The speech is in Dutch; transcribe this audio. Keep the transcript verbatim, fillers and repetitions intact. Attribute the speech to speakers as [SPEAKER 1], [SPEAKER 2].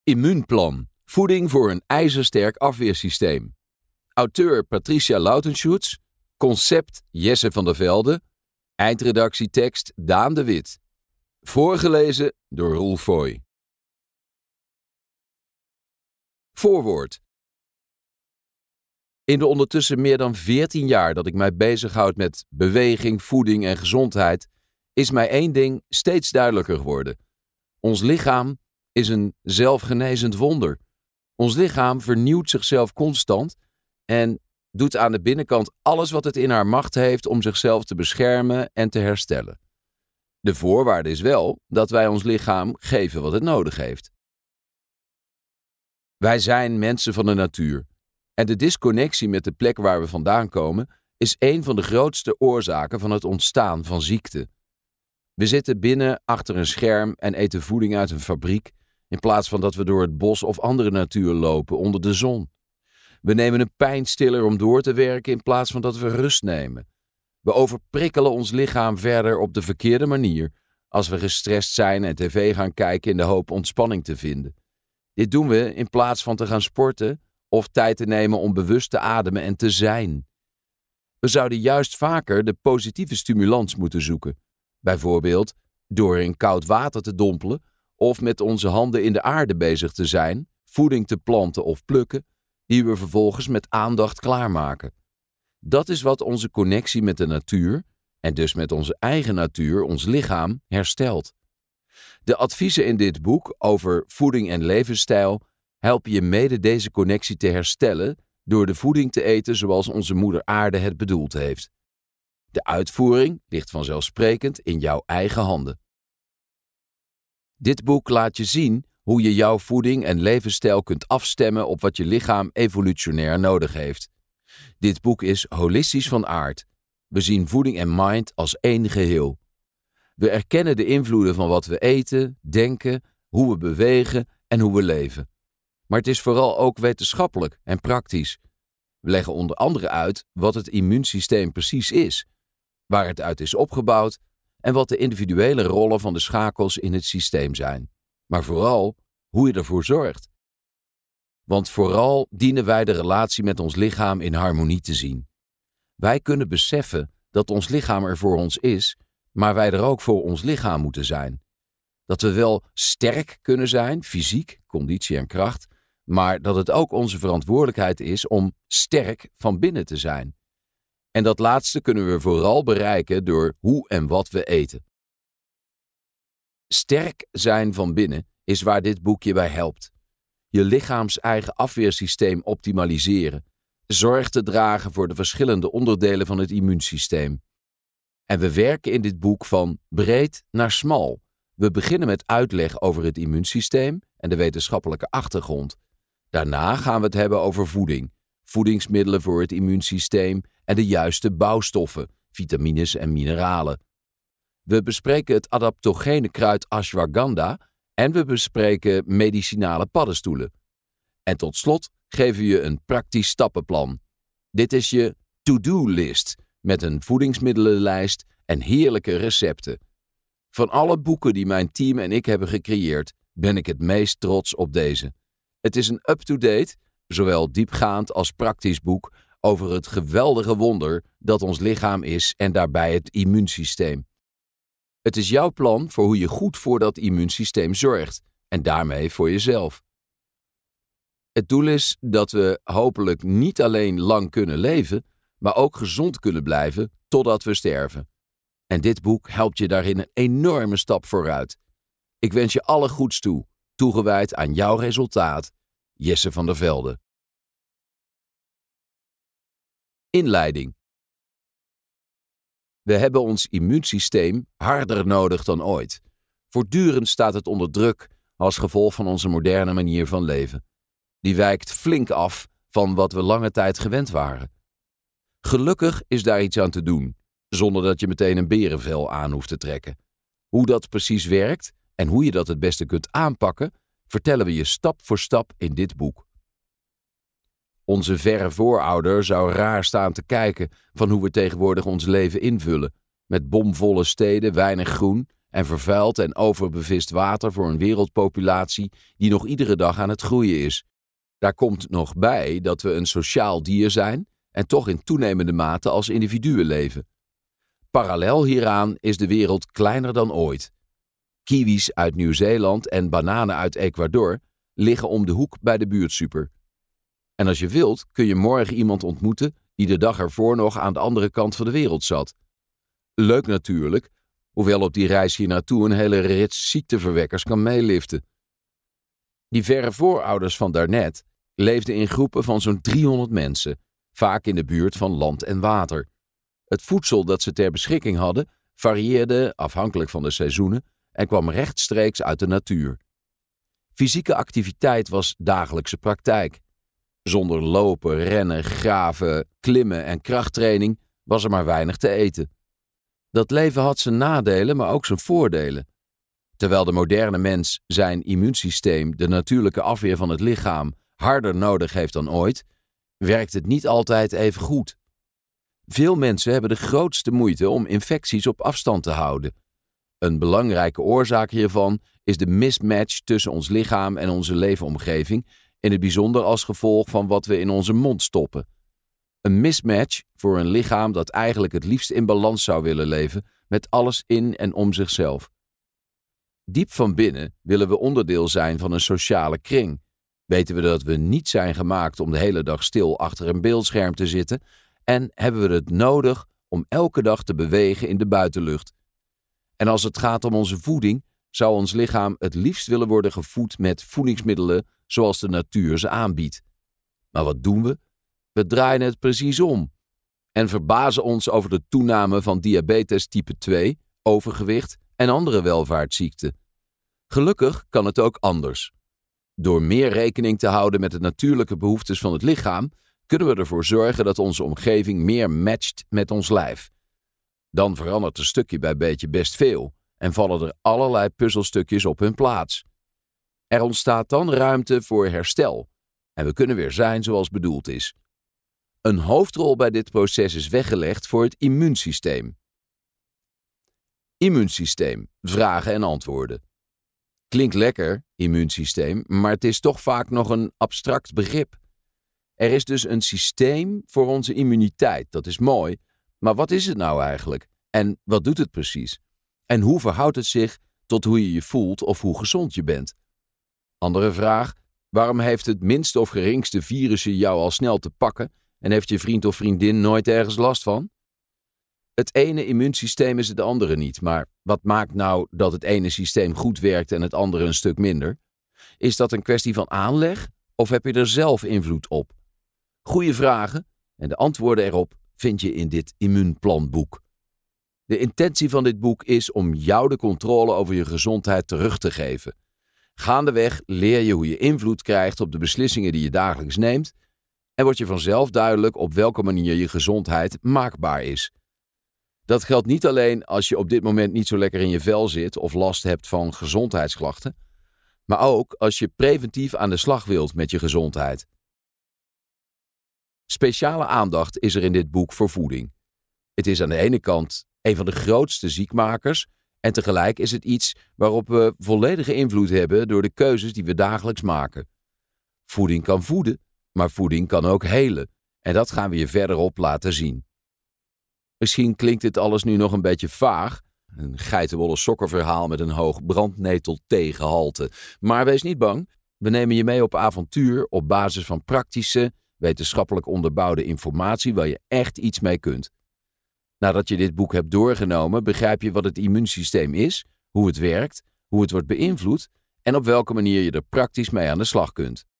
[SPEAKER 1] Immuunplan. Voeding voor een ijzersterk afweersysteem. Auteur Patricia Lautenschutz. Concept Jesse van der Velde. Eindredactietekst Daan de Wit. Voorgelezen door Roel Foy. Voorwoord. In de ondertussen meer dan veertien jaar dat ik mij bezighoud met beweging, voeding en gezondheid, is mij één ding steeds duidelijker geworden. Ons lichaam is een zelfgenezend wonder. Ons lichaam vernieuwt zichzelf constant en doet aan de binnenkant alles wat het in haar macht heeft om zichzelf te beschermen en te herstellen. De voorwaarde is wel dat wij ons lichaam geven wat het nodig heeft. Wij zijn mensen van de natuur. En de disconnectie met de plek waar we vandaan komen is een van de grootste oorzaken van het ontstaan van ziekte. We zitten binnen achter een scherm en eten voeding uit een fabriek in plaats van dat we door het bos of andere natuur lopen onder de zon. We nemen een pijnstiller om door te werken in plaats van dat we rust nemen. We overprikkelen ons lichaam verder op de verkeerde manier als we gestrest zijn en tv gaan kijken in de hoop ontspanning te vinden. Dit doen we in plaats van te gaan sporten of tijd te nemen om bewust te ademen en te zijn. We zouden juist vaker de positieve stimulans moeten zoeken. Bijvoorbeeld door in koud water te dompelen of met onze handen in de aarde bezig te zijn, voeding te planten of plukken, die we vervolgens met aandacht klaarmaken. Dat is wat onze connectie met de natuur, en dus met onze eigen natuur, ons lichaam, herstelt. De adviezen in dit boek over voeding en levensstijl helpen je mede deze connectie te herstellen door de voeding te eten zoals onze moeder aarde het bedoeld heeft. De uitvoering ligt vanzelfsprekend in jouw eigen handen. Dit boek laat je zien hoe je jouw voeding en levensstijl kunt afstemmen op wat je lichaam evolutionair nodig heeft. Dit boek is holistisch van aard. We zien voeding en mind als één geheel. We erkennen de invloeden van wat we eten, denken, hoe we bewegen en hoe we leven. Maar het is vooral ook wetenschappelijk en praktisch. We leggen onder andere uit wat het immuunsysteem precies is, waar het uit is opgebouwd en wat de individuele rollen van de schakels in het systeem zijn. Maar vooral hoe je ervoor zorgt. Want vooral dienen wij de relatie met ons lichaam in harmonie te zien. Wij kunnen beseffen dat ons lichaam er voor ons is, maar wij er ook voor ons lichaam moeten zijn. Dat we wel sterk kunnen zijn, fysiek, conditie en kracht, maar dat het ook onze verantwoordelijkheid is om sterk van binnen te zijn. En dat laatste kunnen we vooral bereiken door hoe en wat we eten. Sterk zijn van binnen is waar dit boek je bij helpt. Je lichaams eigen afweersysteem optimaliseren. Zorg te dragen voor de verschillende onderdelen van het immuunsysteem. En we werken in dit boek van breed naar smal. We beginnen met uitleg over het immuunsysteem en de wetenschappelijke achtergrond. Daarna gaan we het hebben over voeding, voedingsmiddelen voor het immuunsysteem en de juiste bouwstoffen, vitamines en mineralen. We bespreken het adaptogene kruid ashwagandha en we bespreken medicinale paddenstoelen. En tot slot geven we je een praktisch stappenplan. Dit is je to-do-list met een voedingsmiddelenlijst en heerlijke recepten. Van alle boeken die mijn team en ik hebben gecreëerd, ben ik het meest trots op deze. Het is een up-to-date, zowel diepgaand als praktisch boek over het geweldige wonder dat ons lichaam is en daarbij het immuunsysteem. Het is jouw plan voor hoe je goed voor dat immuunsysteem zorgt en daarmee voor jezelf. Het doel is dat we hopelijk niet alleen lang kunnen leven, maar ook gezond kunnen blijven totdat we sterven. En dit boek helpt je daarin een enorme stap vooruit. Ik wens je alle goeds toe, toegewijd aan jouw resultaat, Jesse van der Velde. Inleiding. We hebben ons immuunsysteem harder nodig dan ooit. Voortdurend staat het onder druk als gevolg van onze moderne manier van leven. Die wijkt flink af van wat we lange tijd gewend waren. Gelukkig is daar iets aan te doen, zonder dat je meteen een berenvel aan hoeft te trekken. Hoe dat precies werkt en hoe je dat het beste kunt aanpakken, vertellen we je stap voor stap in dit boek. Onze verre voorouder zou raar staan te kijken van hoe we tegenwoordig ons leven invullen, met bomvolle steden, weinig groen en vervuild en overbevist water voor een wereldpopulatie die nog iedere dag aan het groeien is. Daar komt nog bij dat we een sociaal dier zijn en toch in toenemende mate als individuen leven. Parallel hieraan is de wereld kleiner dan ooit. Kiwis uit Nieuw-Zeeland en bananen uit Ecuador liggen om de hoek bij de buurtsuper. En als je wilt kun je morgen iemand ontmoeten die de dag ervoor nog aan de andere kant van de wereld zat. Leuk natuurlijk, hoewel op die reis hier naartoe een hele rits ziekteverwekkers kan meeliften. Die verre voorouders van daarnet leefden in groepen van zo'n driehonderd mensen, vaak in de buurt van land en water. Het voedsel dat ze ter beschikking hadden varieerde afhankelijk van de seizoenen en kwam rechtstreeks uit de natuur. Fysieke activiteit was dagelijkse praktijk. Zonder lopen, rennen, graven, klimmen en krachttraining was er maar weinig te eten. Dat leven had zijn nadelen, maar ook zijn voordelen. Terwijl de moderne mens zijn immuunsysteem, de natuurlijke afweer van het lichaam, harder nodig heeft dan ooit, werkt het niet altijd even goed. Veel mensen hebben de grootste moeite om infecties op afstand te houden. Een belangrijke oorzaak hiervan is de mismatch tussen ons lichaam en onze leefomgeving, in het bijzonder als gevolg van wat we in onze mond stoppen. Een mismatch voor een lichaam dat eigenlijk het liefst in balans zou willen leven met alles in en om zichzelf. Diep van binnen willen we onderdeel zijn van een sociale kring. Weten we dat we niet zijn gemaakt om de hele dag stil achter een beeldscherm te zitten en hebben we het nodig om elke dag te bewegen in de buitenlucht. En als het gaat om onze voeding, zou ons lichaam het liefst willen worden gevoed met voedingsmiddelen zoals de natuur ze aanbiedt. Maar wat doen we? We draaien het precies om en verbazen ons over de toename van diabetes type twee, overgewicht en andere welvaartsziekten. Gelukkig kan het ook anders. Door meer rekening te houden met de natuurlijke behoeftes van het lichaam, kunnen we ervoor zorgen dat onze omgeving meer matcht met ons lijf. Dan verandert er stukje bij beetje best veel en vallen er allerlei puzzelstukjes op hun plaats. Er ontstaat dan ruimte voor herstel en we kunnen weer zijn zoals bedoeld is. Een hoofdrol bij dit proces is weggelegd voor het immuunsysteem. Immuunsysteem, vragen en antwoorden. Klinkt lekker, immuunsysteem, maar het is toch vaak nog een abstract begrip. Er is dus een systeem voor onze immuniteit, dat is mooi, maar wat is het nou eigenlijk? En wat doet het precies? En hoe verhoudt het zich tot hoe je je voelt of hoe gezond je bent? Andere vraag, waarom heeft het minste of geringste virusje jou al snel te pakken en heeft je vriend of vriendin nooit ergens last van? Het ene immuunsysteem is het andere niet, maar wat maakt nou dat het ene systeem goed werkt en het andere een stuk minder? Is dat een kwestie van aanleg of heb je er zelf invloed op? Goeie vragen en de antwoorden erop vind je in dit immuunplanboek. De intentie van dit boek is om jou de controle over je gezondheid terug te geven. Gaandeweg leer je hoe je invloed krijgt op de beslissingen die je dagelijks neemt en wordt je vanzelf duidelijk op welke manier je gezondheid maakbaar is. Dat geldt niet alleen als je op dit moment niet zo lekker in je vel zit of last hebt van gezondheidsklachten, maar ook als je preventief aan de slag wilt met je gezondheid. Speciale aandacht is er in dit boek voor voeding. Het is aan de ene kant een van de grootste ziekmakers en tegelijk is het iets waarop we volledige invloed hebben door de keuzes die we dagelijks maken. Voeding kan voeden, maar voeding kan ook helen en dat gaan we je verderop laten zien. Misschien klinkt dit alles nu nog een beetje vaag, een geitenwolle sokkenverhaal met een hoog brandnetel-theegehalte. Maar wees niet bang, we nemen je mee op avontuur op basis van praktische, wetenschappelijk onderbouwde informatie waar je echt iets mee kunt. Nadat je dit boek hebt doorgenomen, begrijp je wat het immuunsysteem is, hoe het werkt, hoe het wordt beïnvloed en op welke manier je er praktisch mee aan de slag kunt.